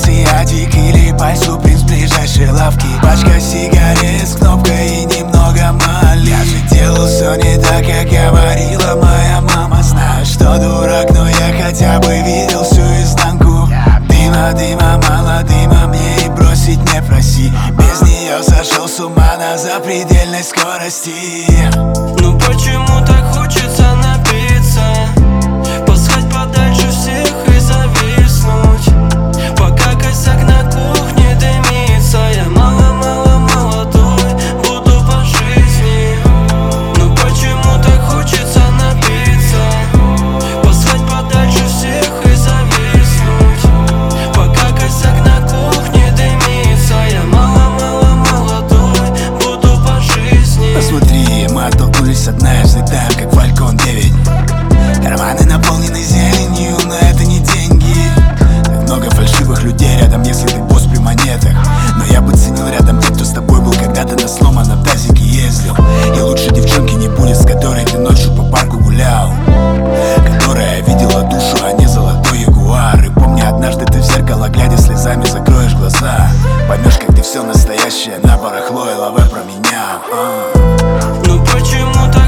азиатик или пай-суприм с ближайшей лавки. Пачка сигарет с кнопкой и немного мали. Я же делал все не так, как говорила моя мама. Знаю, что дурак, но я хотя бы видел всю изнанку. Дыма, мало дыма, мне и бросить не проси. Без нее сошел с ума на запредельной скорости. Ну почему так хочется напиться, послать подальше всех и зависнуть, пока косяк на кухне дымится. Я мало молодой, буду по жизни. Ну почему так хочется напиться, послать подальше всех и зависнуть, пока косяк на кухне дымится. Я мало молодой, буду по жизни. Посмотри, мы оттолкнулись от нас, взлетаем как Falcon 9. Карманы наполнены зеленью, но это не деньги. Так много фальшивых людей рядом, если ты босс при монетах. Но я бы ценил рядом тех, кто с тобой был когда-то на сломанном тазике ездил. И лучше девчонки не будет, с которой ты ночью по парку гулял, которая видела душу, а не золотой ягуар. И помни, однажды ты в зеркало глядя слезами закроешь глаза. Поймешь, как ты все настоящее на барахло и лаве променял. Ну почему так